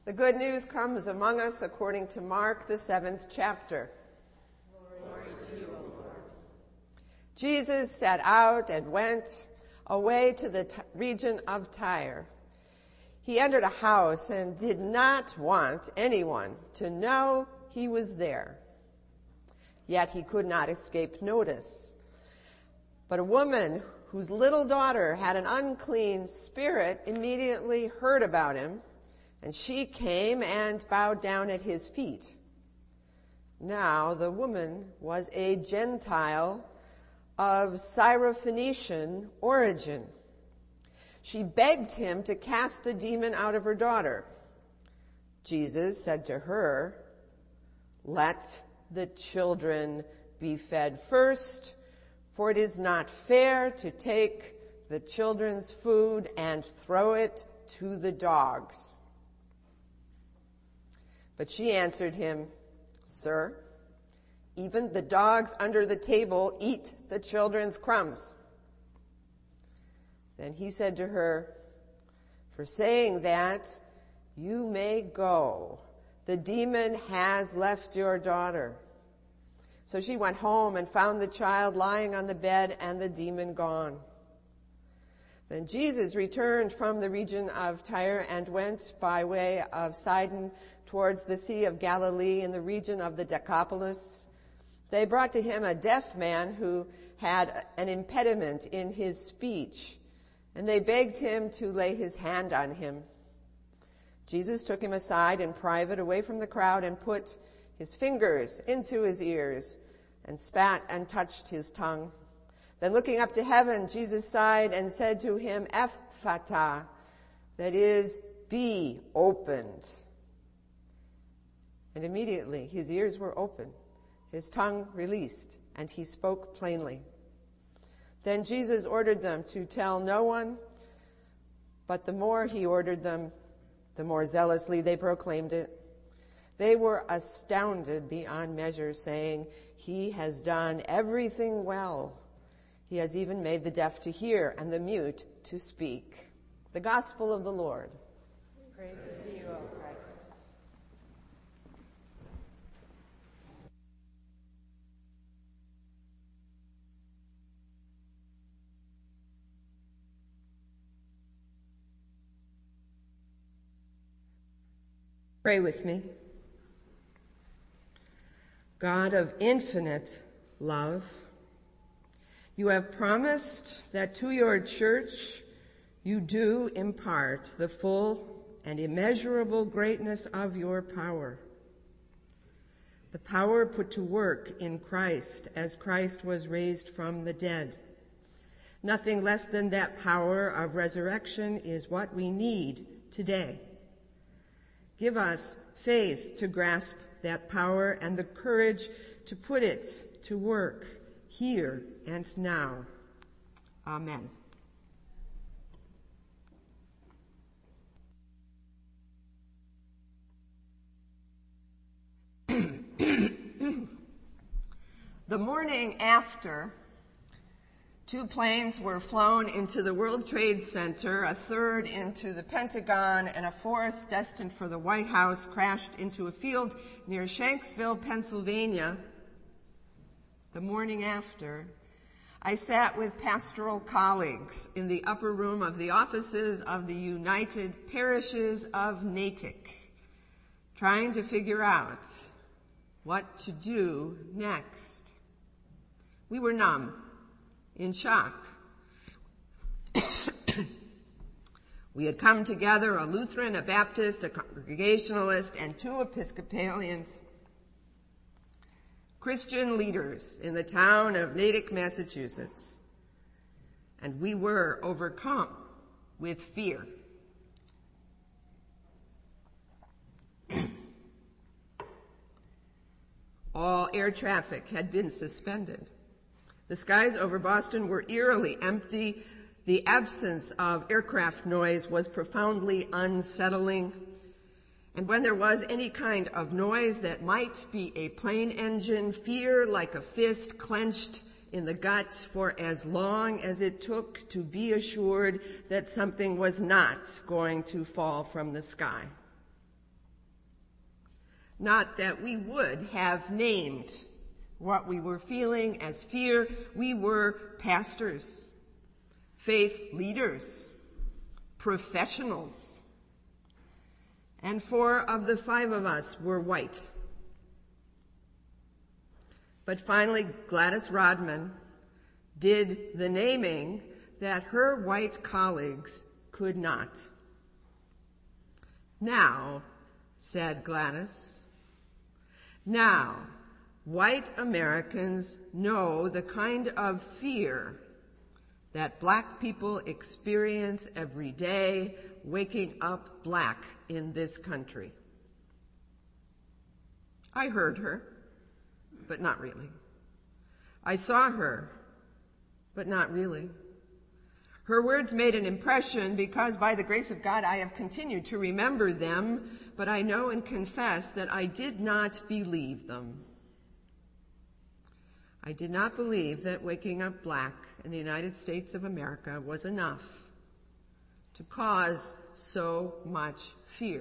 The good news comes among us according to Mark, the 7th chapter. Glory to you, O Lord. Jesus set out and went away to the region of Tyre. He entered a house and did not want anyone to know he was there. Yet he could not escape notice. But a woman whose little daughter had an unclean spirit immediately heard about him, and she came and bowed down at his feet. Now the woman was a Gentile of Syrophoenician origin. She begged him to cast the demon out of her daughter. Jesus said to her, "Let the children be fed first, for it is not fair to take the children's food and throw it to the dogs." But she answered him, "Sir, even the dogs under the table eat the children's crumbs." Then he said to her, "For saying that, you may go. The demon has left your daughter." So she went home and found the child lying on the bed and the demon gone. Then Jesus returned from the region of Tyre and went by way of Sidon towards the Sea of Galilee in the region of the Decapolis. They brought to him a deaf man who had an impediment in his speech, and they begged him to lay his hand on him. Jesus took him aside in private, away from the crowd, and put his fingers into his ears and spat and touched his tongue. Then looking up to heaven, Jesus sighed and said to him, "Ephphatha," that is, "be opened." And immediately his ears were opened, his tongue released, and he spoke plainly. Then Jesus ordered them to tell no one, but the more he ordered them, the more zealously they proclaimed it. They were astounded beyond measure, saying, "He has done everything well. He has even made the deaf to hear and the mute to speak." The Gospel of the Lord. Praise to you, O Christ. Pray with me. God of infinite love, you have promised that to your church you do impart the full and immeasurable greatness of your power. The power put to work in Christ as Christ was raised from the dead. Nothing less than that power of resurrection is what we need today. Give us faith to grasp that power and the courage to put it to work here and now. Amen. The morning after, 2 planes were flown into the World Trade Center, a third into the Pentagon, and a fourth, destined for the White House, crashed into a field near Shanksville, Pennsylvania. The morning after, I sat with pastoral colleagues in the upper room of the offices of the United Parishes of Natick, trying to figure out what to do next. We were numb, in shock. We had come together, a Lutheran, a Baptist, a Congregationalist, and 2 Episcopalians, Christian leaders in the town of Natick, Massachusetts, and we were overcome with fear. All air traffic had been suspended. The skies over Boston were eerily empty. The absence of aircraft noise was profoundly unsettling. And when there was any kind of noise that might be a plane engine, fear like a fist clenched in the guts for as long as it took to be assured that something was not going to fall from the sky. Not that we would have named what we were feeling as fear. We were pastors, faith leaders, professionals, and 4 of the 5 of us were white. But finally, Gladys Rodman did the naming that her white colleagues could not. "Now," said Gladys, "now, white Americans know the kind of fear that black people experience every day waking up black in this country." I heard her, but not really. I saw her, but not really. Her words made an impression because by the grace of God I have continued to remember them, but I know and confess that I did not believe them. I did not believe that waking up black in the United States of America was enough to cause so much fear.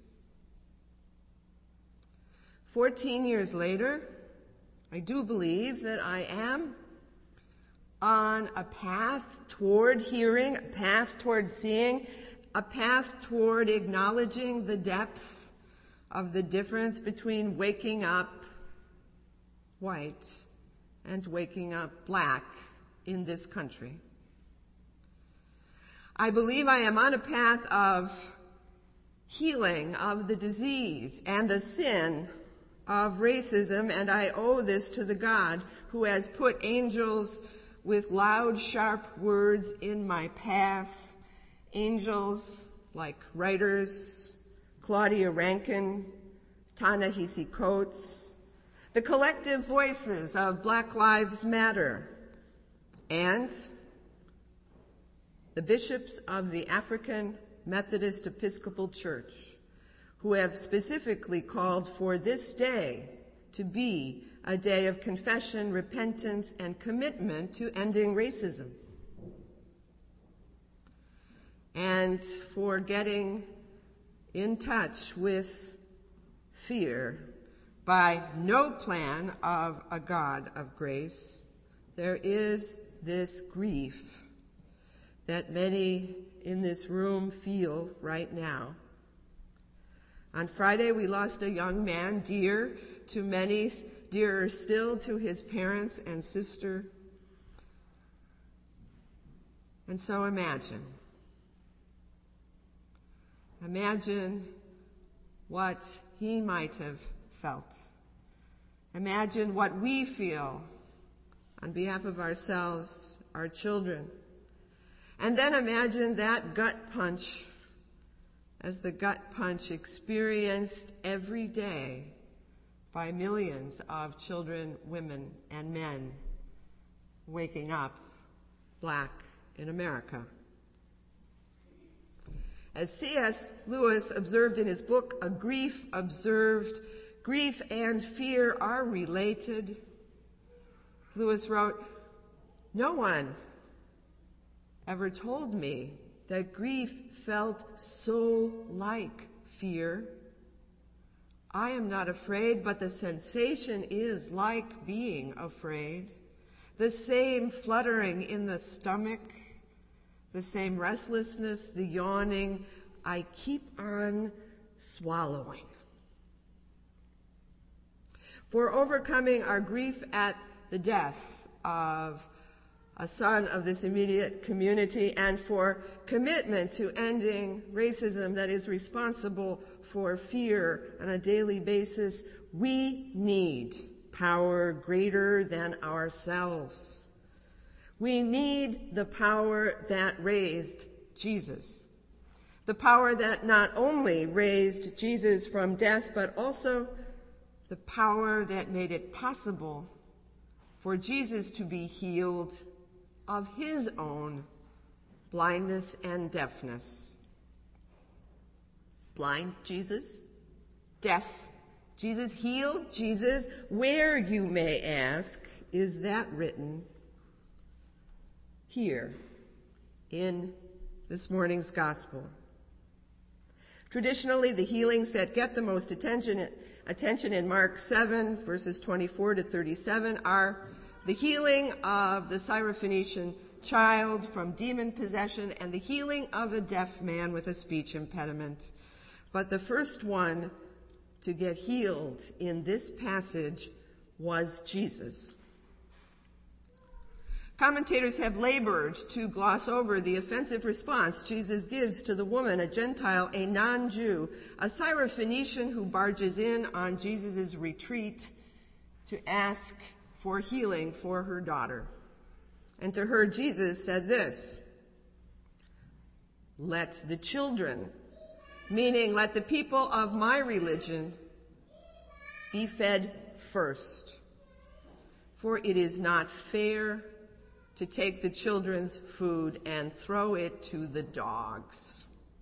14 years later, I do believe that I am on a path toward hearing, a path toward seeing, a path toward acknowledging the depth of the difference between waking up white and waking up black in this country. I believe I am on a path of healing of the disease and the sin of racism, and I owe this to the God who has put angels with loud, sharp words in my path, angels like writers Claudia Rankine, Ta-Nehisi Coates, the collective voices of Black Lives Matter, and the bishops of the African Methodist Episcopal Church, who have specifically called for this day to be a day of confession, repentance, and commitment to ending racism, and for getting in touch with fear by no plan of a God of grace. There is this grief that many in this room feel right now. On Friday, we lost a young man dear to many, dearer still to his parents and sister. And so imagine what he might have felt. Imagine what we feel on behalf of ourselves, our children. And then imagine that gut punch as the gut punch experienced every day by millions of children, women, and men waking up black in America. As C.S. Lewis observed in his book, A Grief Observed, grief and fear are related. Lewis wrote, "No one ever told me that grief felt so like fear. I am not afraid, but the sensation is like being afraid. The same fluttering in the stomach, the same restlessness, the yawning. I keep on swallowing." For overcoming our grief at the death of a son of this immediate community, and for commitment to ending racism that is responsible for fear on a daily basis, we need power greater than ourselves. We need the power that raised Jesus. The power that not only raised Jesus from death, but also the power that made it possible for Jesus to be healed of his own blindness and deafness. Blind Jesus? Deaf Jesus? Healed Jesus? Where, you may ask, is that written? Here, in this morning's gospel. Traditionally, the healings that get the most attention attention in Mark 7, verses 24 to 37, are the healing of the Syrophoenician child from demon possession and the healing of a deaf man with a speech impediment. But the first one to get healed in this passage was Jesus. Commentators have labored to gloss over the offensive response Jesus gives to the woman, a Gentile, a non-Jew, a Syrophoenician who barges in on Jesus' retreat to ask for healing for her daughter. And to her, Jesus said this, "Let the children," meaning let the people of my religion, "be fed first. For it is not fair to take the children's food and throw it to the dogs."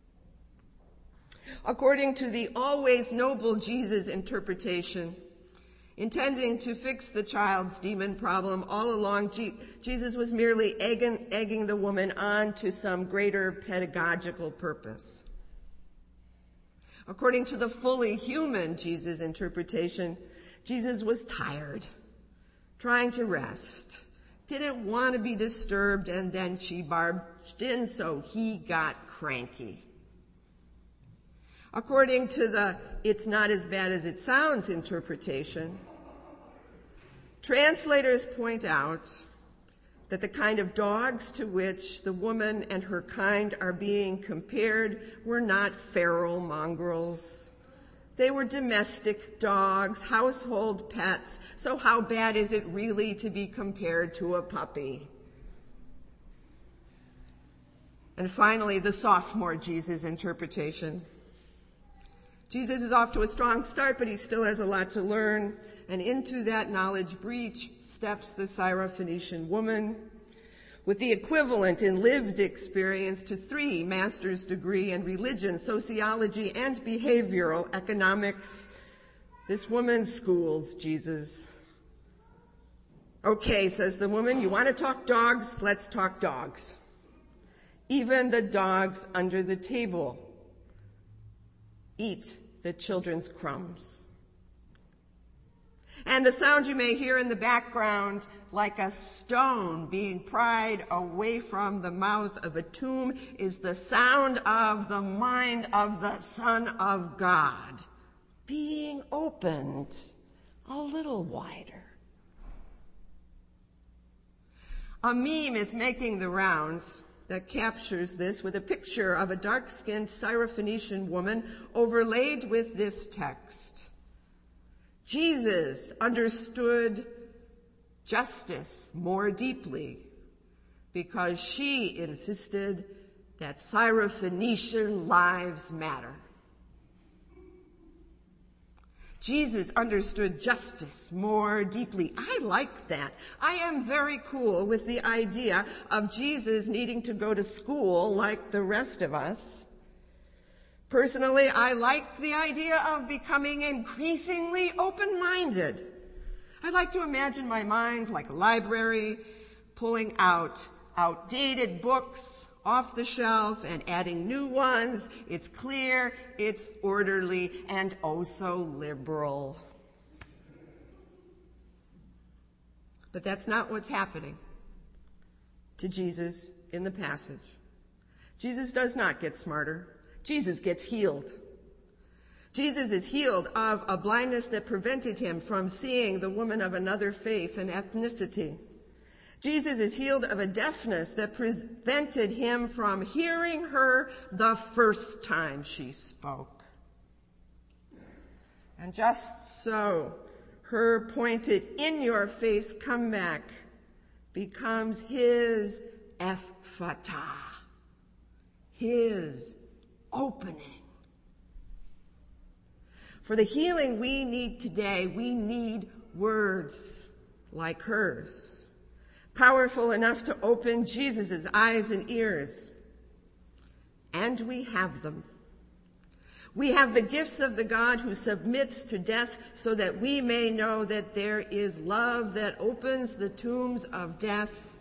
According to the always noble Jesus interpretation, intending to fix the child's demon problem, all along Jesus was merely egging the woman on to some greater pedagogical purpose. According to the fully human Jesus interpretation, Jesus was tired, trying to rest, didn't want to be disturbed, and then she barged in, so he got cranky. According to the "it's not as bad as it sounds" interpretation, translators point out that the kind of dogs to which the woman and her kind are being compared were not feral mongrels. They were domestic dogs, household pets, so how bad is it really to be compared to a puppy? And finally, the sophomore Jesus interpretation. Jesus is off to a strong start, but he still has a lot to learn. And into that knowledge breach steps the Syrophoenician woman with the equivalent in lived experience to 3 master's degree in religion, sociology, and behavioral economics. This woman schools Jesus. "Okay," says the woman, "you want to talk dogs? Let's talk dogs. Even the dogs under the table eat the children's crumbs." And the sound you may hear in the background, like a stone being pried away from the mouth of a tomb, is the sound of the mind of the Son of God being opened a little wider. A meme is making the rounds that captures this with a picture of a dark-skinned Syrophoenician woman overlaid with this text. Jesus understood justice more deeply because she insisted that Syrophoenician lives matter. Jesus understood justice more deeply. I like that. I am very cool with the idea of Jesus needing to go to school like the rest of us. Personally, I like the idea of becoming increasingly open-minded. I like to imagine my mind like a library, pulling out outdated books off the shelf and adding new ones. It's clear, it's orderly, and oh so liberal. But that's not what's happening to Jesus in the passage. Jesus does not get smarter. Jesus gets healed. Jesus is healed of a blindness that prevented him from seeing the woman of another faith and ethnicity. Jesus is healed of a deafness that prevented him from hearing her the first time she spoke. And just so, her pointed in-your-face comeback becomes his ephphatah, his opening. For the healing we need today, we need words like hers, powerful enough to open Jesus' eyes and ears. And we have them. We have the gifts of the God who submits to death so that we may know that there is love that opens the tombs of death.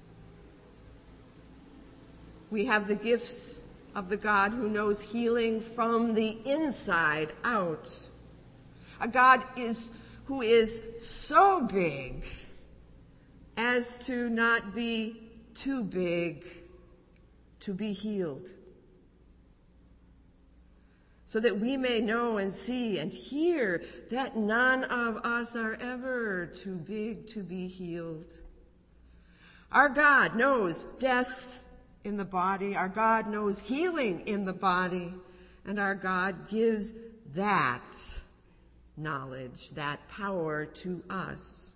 We have the gifts of the God who knows healing from the inside out. A God who is so big as to not be too big to be healed, so that we may know and see and hear that none of us are ever too big to be healed. Our God knows death in the body. Our God knows healing in the body. And our God gives that knowledge, that power to us.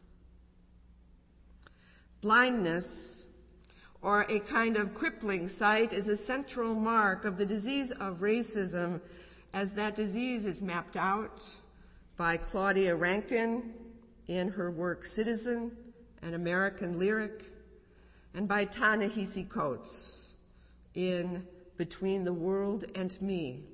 Blindness, or a kind of crippling sight, is a central mark of the disease of racism, as that disease is mapped out by Claudia Rankine in her work Citizen, An American Lyric, and by Ta-Nehisi Coates in Between the World and Me.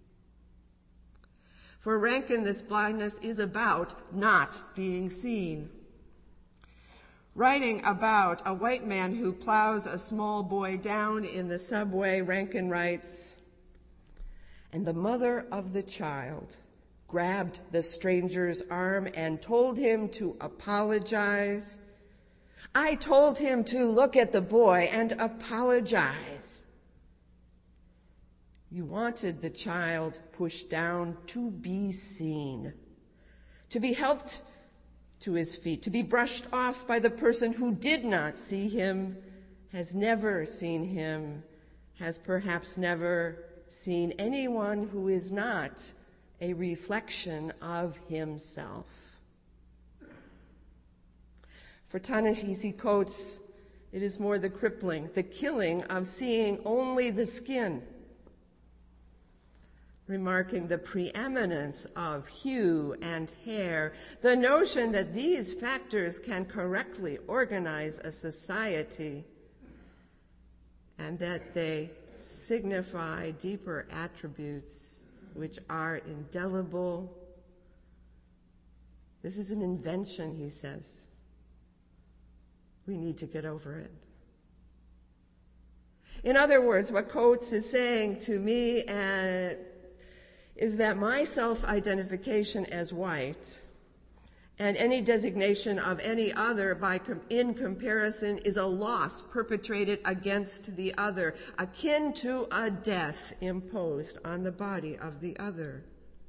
For Rankine, this blindness is about not being seen. Writing about a white man who plows a small boy down in the subway, Rankine writes, "And the mother of the child grabbed the stranger's arm and told him to apologize. I told him to look at the boy and apologize." You wanted the child pushed down to be seen, to be helped to his feet, to be brushed off by the person who did not see him, has never seen him, has perhaps never seen anyone who is not a reflection of himself. For Ta-Nehisi Coates, it is more the crippling, the killing of seeing only the skin, remarking the preeminence of hue and hair, the notion that these factors can correctly organize a society, and that they signify deeper attributes which are indelible. This is an invention, he says. We need to get over it. In other words, what Coates is saying to me is that my self-identification as white and any designation of any other in comparison is a loss perpetrated against the other, akin to a death imposed on the body of the other.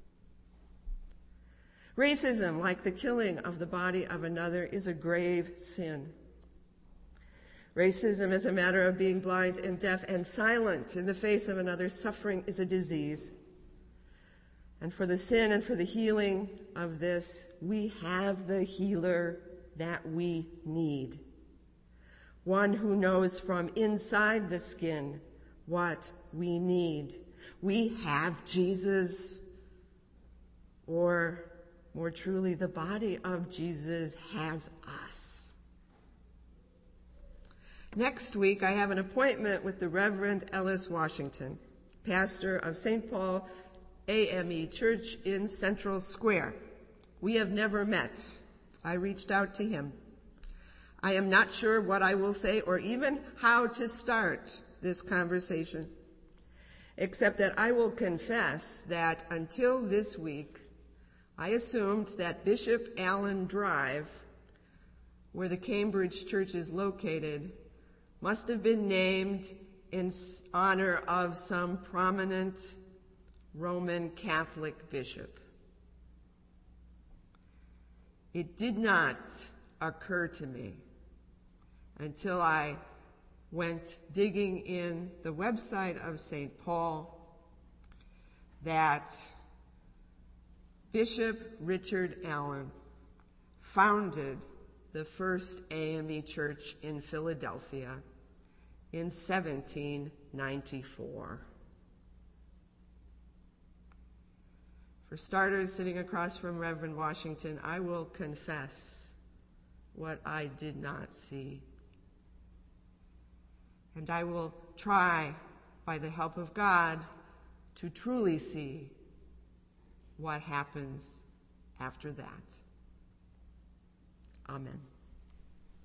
Racism, like the killing of the body of another, is a grave sin. Racism as a matter of being blind and deaf and silent in the face of another's suffering is a disease. And for the sin and for the healing of this, we have the healer that we need. One who knows from inside the skin what we need. We have Jesus, or more truly, the body of Jesus has us. Next week, I have an appointment with the Reverend Ellis Washington, pastor of St. Paul AME Church in Central Square. We have never met. I reached out to him. I am not sure what I will say or even how to start this conversation, except that I will confess that until this week, I assumed that Bishop Allen Drive, where the Cambridge Church is located, must have been named in honor of some prominent Roman Catholic bishop. It did not occur to me until I went digging in the website of St. Paul that Bishop Richard Allen founded the first AME church in Philadelphia in 1794. For starters, sitting across from Reverend Washington, I will confess what I did not see. And I will try, by the help of God, to truly see what happens after that. Amen.